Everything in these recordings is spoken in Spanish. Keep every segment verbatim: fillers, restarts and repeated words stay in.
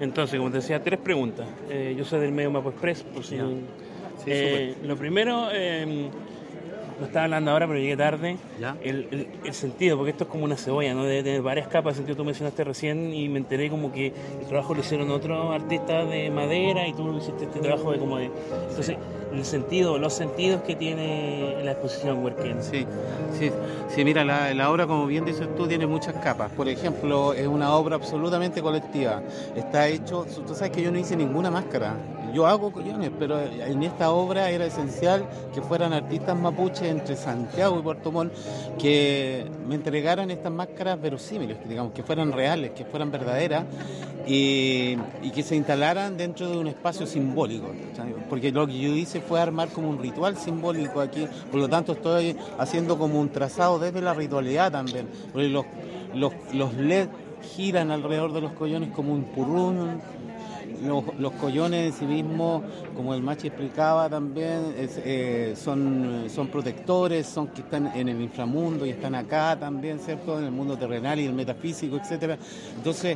Entonces, como te decía, tres preguntas. Eh, yo soy del medio Mapo Express, por si... Ya. Sí, eh, lo primero, eh, lo estaba hablando ahora, pero llegué tarde. ¿Ya? El, el, el sentido, porque esto es como una cebolla, ¿no? Debe tener varias capas. El sentido tú mencionaste recién y me enteré como que el trabajo lo hicieron otros artistas de madera y tú hiciste este trabajo de como de... Entonces, el sentido, los sentidos que tiene la exposición Huerquén. Sí, sí, sí, mira, la, la obra, como bien dices tú, tiene muchas capas. Por ejemplo, es una obra absolutamente colectiva. Está hecho, tú sabes que yo no hice ninguna máscara. Yo hago collones, pero en esta obra era esencial que fueran artistas mapuches entre Santiago y Puerto Montt que me entregaran estas máscaras verosímiles, que, digamos, que fueran reales, que fueran verdaderas y, y que se instalaran dentro de un espacio simbólico, ¿sabes? Porque lo que yo hice fue armar como un ritual simbólico aquí, por lo tanto estoy haciendo como un trazado desde la ritualidad también, porque los, los, los L E D giran alrededor de los collones como un purrún. Los, los collones en sí mismos, como el Machi explicaba también, es, eh, son, son protectores, son que están en el inframundo y están acá también, ¿cierto? En el mundo terrenal y el metafísico, etcétera. Entonces,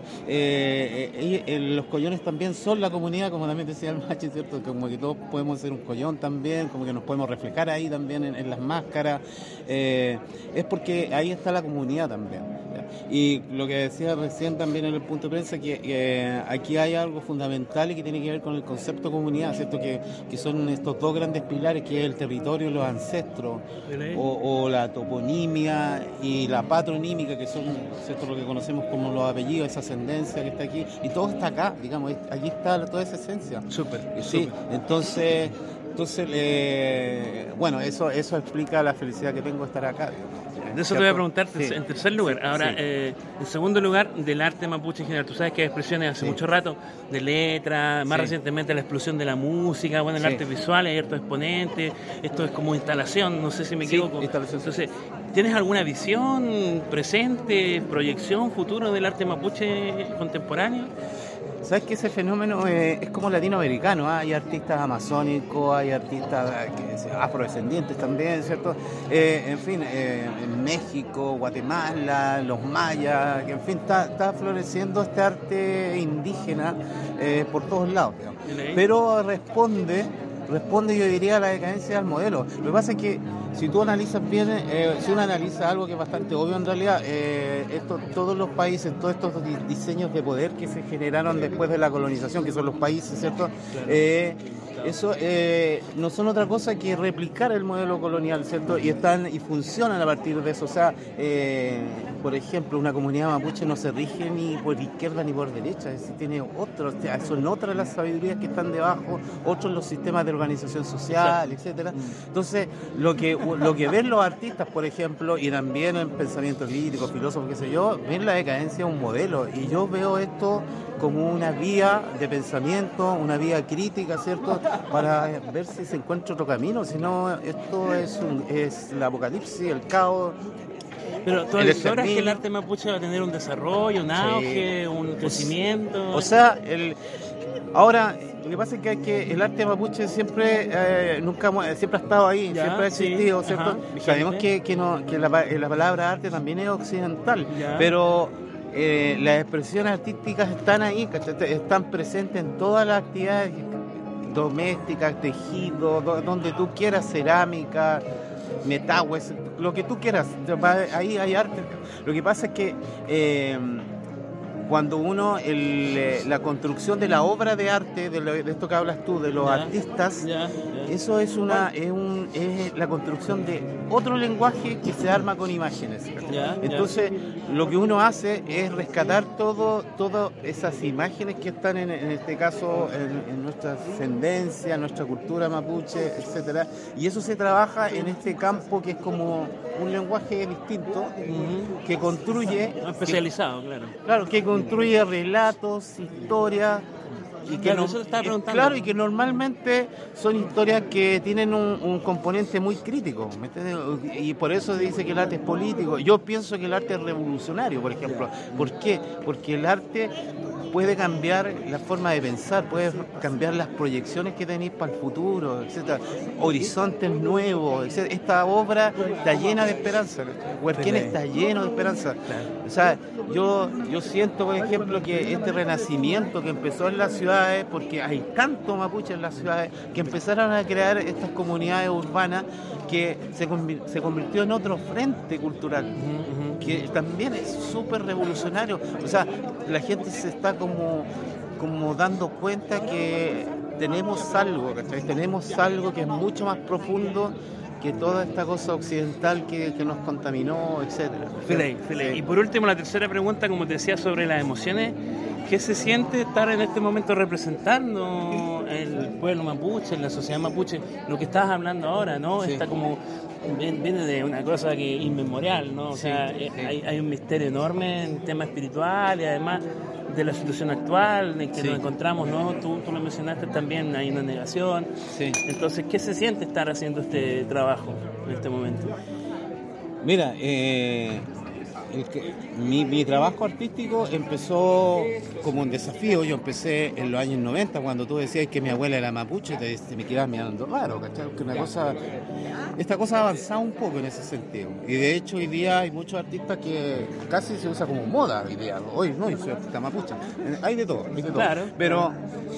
eh, eh, eh, los collones también son la comunidad, como también decía el Machi, ¿cierto? Como que todos podemos ser un collón también, como que nos podemos reflejar ahí también en, en las máscaras. Eh, es porque ahí está la comunidad también. ¿Ya? Y lo que decía recién también en el punto de prensa, que eh, aquí hay algo fundamental y que tiene que ver con el concepto comunidad, ¿cierto? Que, que son estos dos grandes pilares, que es el territorio y los ancestros, o, o la toponimia y la patronímica, que son, ¿cierto?, lo que conocemos como los apellidos, esa ascendencia que está aquí, y todo está acá, digamos, aquí está toda esa esencia. Súper. Sí, súper. entonces, entonces eh, bueno, eso, eso explica la felicidad que tengo de estar acá, digamos. De eso te voy a preguntar Sí. en tercer lugar. Ahora, Sí. eh, en segundo lugar, del arte mapuche en general. Tú sabes que hay expresiones hace Sí. mucho rato de letras, más Sí. recientemente la explosión de la música, bueno, el Sí. arte visual, hay hartos exponentes, esto es como instalación, no sé si me Sí, equivoco. instalación. Entonces, ¿tienes alguna visión presente, proyección, futuro del arte mapuche contemporáneo? ¿Sabes que ese fenómeno eh, es como latinoamericano? ¿eh? Hay artistas amazónicos, hay artistas que, afrodescendientes también, ¿cierto? Eh, en fin, eh, en México, Guatemala, los mayas, que en fin, está, está floreciendo este arte indígena eh, por todos lados, digamos. Pero responde, responde yo diría a la decadencia del modelo. Lo que pasa es que si tú analizas bien, eh, si uno analiza algo que es bastante obvio en realidad, eh, esto, todos los países, todos estos di- diseños de poder que se generaron después de la colonización, que son los países, ¿cierto? Eh, eso eh, no son otra cosa que replicar el modelo colonial, ¿cierto? Y están y funcionan a partir de eso. O sea, eh, por ejemplo, una comunidad mapuche no se rige ni por izquierda ni por derecha, es decir, tiene otros, son otras las sabidurías que están debajo, otros los sistemas de organización social, etcétera. Entonces, lo que lo que ven los artistas, por ejemplo, y también en pensamiento crítico, filósofo, qué sé yo, ven la decadencia de un modelo, y yo veo esto como una vía de pensamiento, una vía crítica, ¿cierto?, para ver si se encuentra otro camino, si no, esto es, un, es la apocalipsis, el caos. Pero tú El aseguras que el exterminio. arte mapuche va a tener un desarrollo, un auge, un crecimiento. O sea, el ahora lo que pasa es que, hay que el arte mapuche siempre eh, nunca mu- siempre ha estado ahí, Ya, siempre ha sí, existido, ¿cierto? ajá, vigente. Sabemos que, que, no, que la, pa- la palabra arte también es occidental, Ya. pero eh, las expresiones artísticas están ahí, ¿cachai? Están presentes en todas las actividades domésticas, tejido, do- donde tú quieras, cerámica, metagües, lo que tú quieras, ahí hay arte. Lo que pasa es que eh, cuando uno, el, eh, la construcción de la obra de arte, de, lo- de esto que hablas tú, de los Ya, artistas, ya, ya. eso es una es, un, es la construcción de otro lenguaje que se arma con imágenes. Ya, Entonces, lo que uno hace es rescatar todo todas esas imágenes que están en, en este caso en, en nuestra ascendencia, nuestra cultura mapuche, etcétera. Y eso se trabaja en este campo que es como un lenguaje distinto, Ujú. que construye, Especializado, claro. claro, que construye relatos, historias y que Claro, no- eso te estaba eh, preguntando. claro, y que normalmente son historias que tienen un, un componente muy crítico, ¿me entiendes? Y por eso dice que el arte es político. Yo pienso que el arte es revolucionario, por ejemplo. ¿Por qué? Porque el arte puede cambiar la forma de pensar, puede cambiar las proyecciones que tenéis para el futuro, etcétera, horizontes nuevos, etcétera. Esta obra está llena de esperanza, Huerquén está lleno de esperanza. O sea, yo, yo siento, por ejemplo, que este renacimiento que empezó en las ciudades, porque hay tanto mapuche en las ciudades, que empezaron a crear estas comunidades urbanas que se, convir- se convirtió en otro frente cultural, que también es súper revolucionario. O sea, la gente se está como, como dando cuenta que tenemos algo, ¿cachai? Tenemos algo que es mucho más profundo que toda esta cosa occidental que, que nos contaminó, etcétera. Feliz, feliz. Y por último, la tercera pregunta, como te decía, sobre las emociones. ¿Qué se siente estar en este momento representando el pueblo mapuche, la sociedad mapuche? Lo que estabas hablando ahora, ¿no? Sí. Está como, viene de una cosa que inmemorial, ¿no? O Sí, sea, sí. hay, hay un misterio enorme en tema espiritual y además de la situación actual en que Sí. nos encontramos, ¿no? Tú, tú lo mencionaste también, hay una negación. Sí. Entonces, ¿qué se siente estar haciendo este trabajo en este momento? Mira, eh, el que- mi, mi trabajo artístico empezó como un desafío. Yo empecé en los años noventa, cuando tú decías que mi abuela era mapuche, te, te me quedabas mirando raro, ¿cachai? Que una cosa, esta cosa ha avanzado un poco en ese sentido. Y de hecho hoy día hay muchos artistas que casi se usa como moda hoy día. Hoy no, yo soy artista mapuche. Eh, Hay de todo, hay de todo. Claro. Pero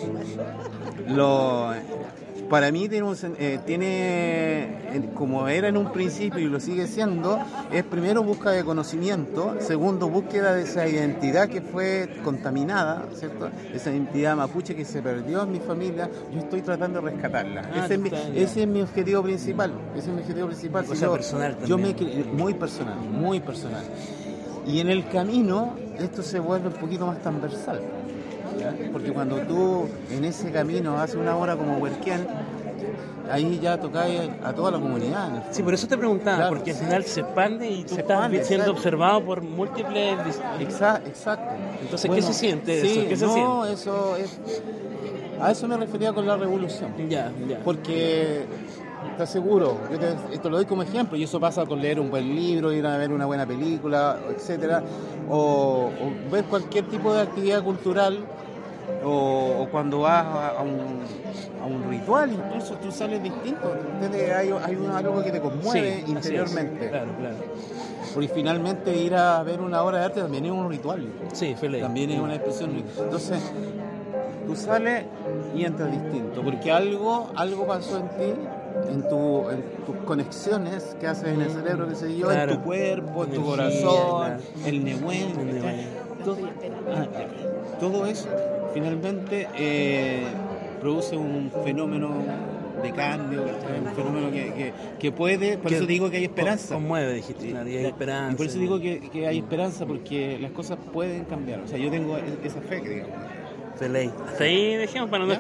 lo... Para mí tiene, un sen- eh, tiene, eh, como era en un principio y lo sigue siendo, es primero búsqueda de conocimiento, segundo búsqueda de esa identidad que fue contaminada, ¿cierto? Esa identidad mapuche que se perdió en mi familia, yo estoy tratando de rescatarla. Ah, ese, es mi, está bien. ese es mi objetivo principal, ese es mi objetivo principal. Cosa Si yo- personal yo me también. cre- muy personal, muy personal. Y en el camino esto se vuelve un poquito más transversal. ¿Ya? Porque cuando tú en ese camino haces una obra como Huerquén, ahí ya tocáis a toda la comunidad. en el fondo. Sí, por eso te preguntaba, Claro. porque al final se expande y tú Se estás expande, siendo exacto. observado por múltiples... vis- Exa- exacto. Entonces, ¿qué se siente sí, eso? ¿Qué se no, eso es... A eso me refería con la revolución. Ya, ya. Porque, te aseguro, yo te, esto lo doy como ejemplo, y eso pasa con leer un buen libro, ir a ver una buena película, etcétera, o, o ver cualquier tipo de actividad cultural, o, o cuando vas a, a un, a un ritual, incluso tú sales distinto, ¿entiendes? hay, hay un- algo que te conmueve Sí, así interiormente. es. Claro, claro. Porque finalmente ir a ver una obra de arte también es un ritual. Sí, feliz. También es una expresión. Entonces, tú sales y entras distinto, porque algo, algo pasó en ti, en, tu, en tus conexiones que haces en el cerebro, qué sé yo, Claro. en tu cuerpo, en tu Energía, corazón, claro. el nehuen, El ¿cachai? nehuen. todo, ah, todo eso finalmente eh, produce un fenómeno de cambio, ¿cachai? Un fenómeno que, que, que puede, por Que eso digo que hay esperanza. con- Conmueve, dijiste, claro, y hay esperanza. Y por eso digo que, que hay esperanza, porque las cosas pueden cambiar. O sea, yo tengo esa fe, que digamos. Feliz. Hasta ahí dejemos para no